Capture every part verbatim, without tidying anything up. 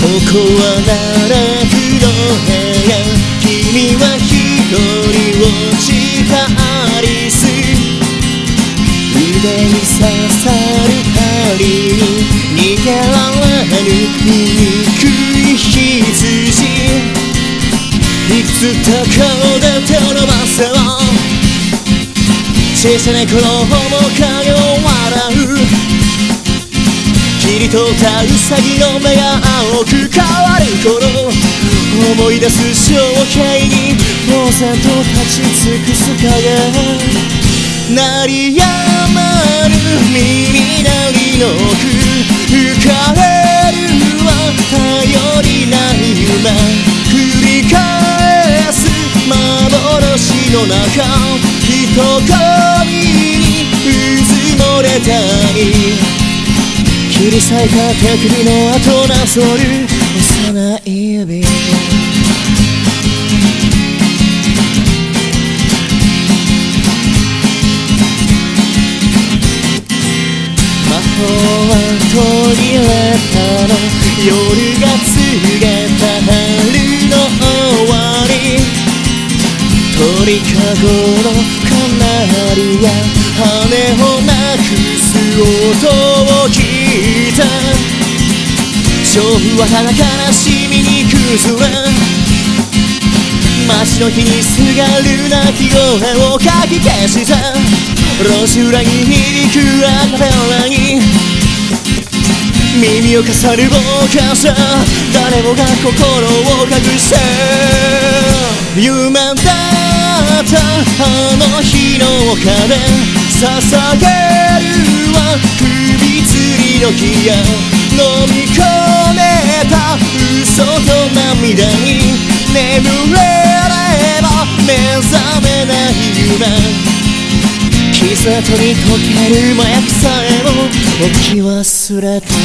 こは奈落の部屋、君は一人落ちたアリス、腕に刺さる針に逃げられぬ醜い羊、いつ高で手を伸ばせば小さな子の面影を笑う、切り取ったウサギの目が青く変わる頃、思い出す情景に呆然と立ち尽くす影、鳴りやまぬ耳鳴りの奥、浮かれるは頼りない夢、繰り返す幻の中、人混みにうずもれたり、切り裂いた手首の後なぞる幼い指、魔法は途切れたの、夜が告げた春の終わり、鳥かごのカナリが羽をなくす音を聞いた、娼婦はただ悲しみに崩れ、街の日にすがる鳴き声をかき消した、路地裏に響くアカペラに耳を重ねる傍観者、誰もが心を隠して夢だったあの日の丘で捧げるは首吊りの木や、飲み込めた嘘と涙に眠れれば目覚めない夢、傷跡に溶ける麻薬さえも置き忘れた、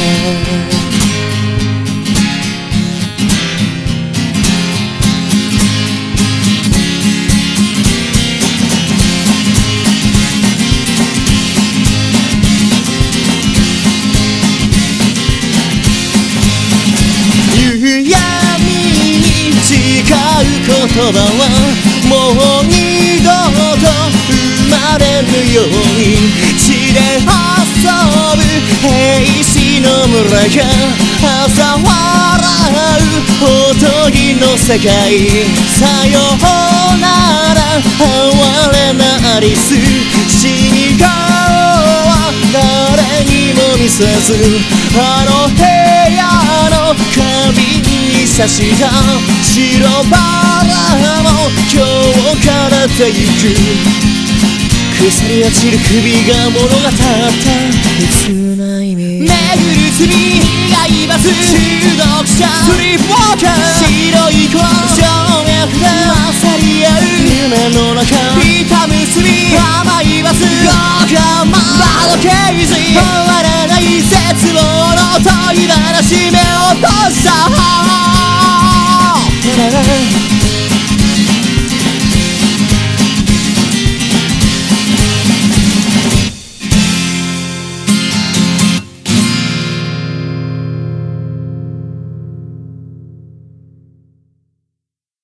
夕闇に誓う言葉はもう二度と生まれぬように、血で遊ぶ兵士の村が嘲笑うおとぎの世界、さようなら哀れなアリス、死顔は誰にも見せず、あの部屋の花瓶に刺した白バラも今日からてゆく、腐り落ちる首が物語った切ない意味、巡る罪が言わず中毒者スリープウォーカー、白い子静脈で勝り合う夢の中、痛む罪甘いバス我慢バードケージ、終わらない絶望の問い話、目を閉じた